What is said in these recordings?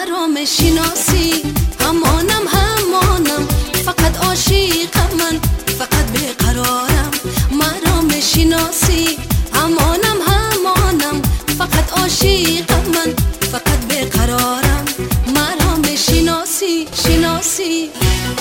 مرا میشناسی همانم فقط عاشقم من فقط بیقرارم مرا میشناسی همانم فقط عاشقم من فقط بیقرارم مرا میشناسی شناسی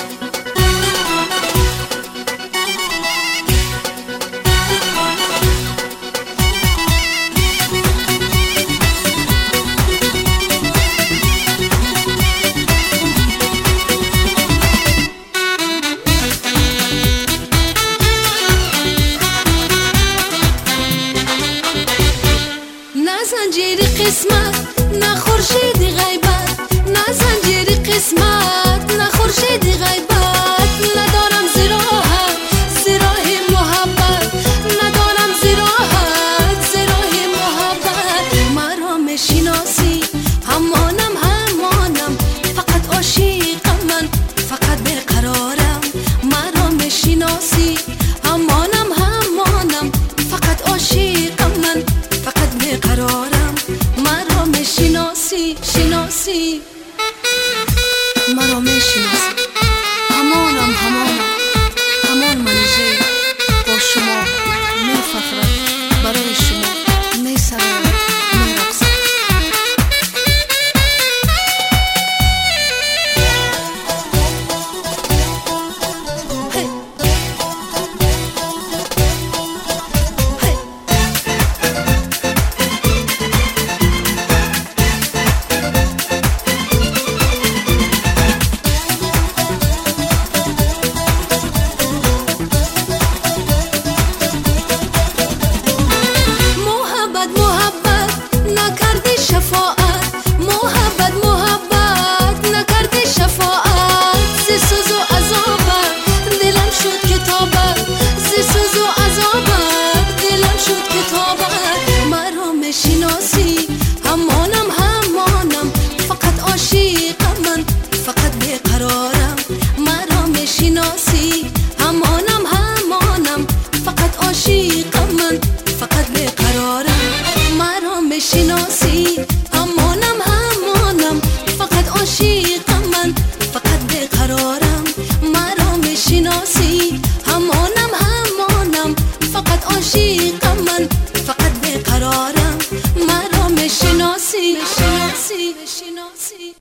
زنجیر قسمت نه خورشید غیبت نه زنجیر قسمت نه خورشید غیبت ندارم زراحت زراه محبت ندارم زراه محبت مرا میشناسی همانم فقط عاشقم من فقط بیقرارم مرا میشناسی همانم فقط عاشقم من فقط بیقرارم مرا میشناسی شناسی مرا میشناسی همانم همان منیژه با شما میفخرم برای شما میسرم میرقصم شناسی همانم فقط عاشقم من فقط بیقرارم مرا میشناسی همانم فقط عاشقم من فقط بیقرارم مرا میشناسی همانم فقط عاشقم من فقط بیقرارم مرا میشناسی همانم فقط عاشقم من فقط بیقرارم مرا میشناسی